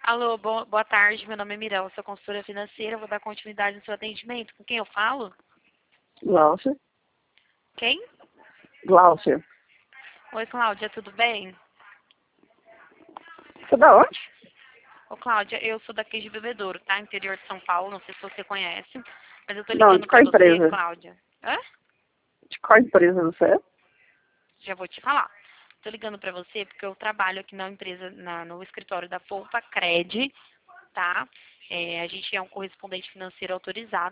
Alô, boa tarde. Meu nome é Mirella, sou consultora financeira. Vou dar continuidade no seu atendimento. Com quem eu falo? Glaucia. Quem? Glaucia. Oi, Cláudia, tudo bem? Você da onde? Ô, Cláudia, eu sou daqui de Bebedouro, tá? Interior de São Paulo, não sei se você conhece. Mas eu tô Não, ligando de pra qual você, empresa? Cláudia. Hã? De qual empresa você é? Já vou te falar. Tô ligando pra você porque eu trabalho aqui na empresa, no escritório da Poupa Cred, tá? A gente é um correspondente financeiro autorizado.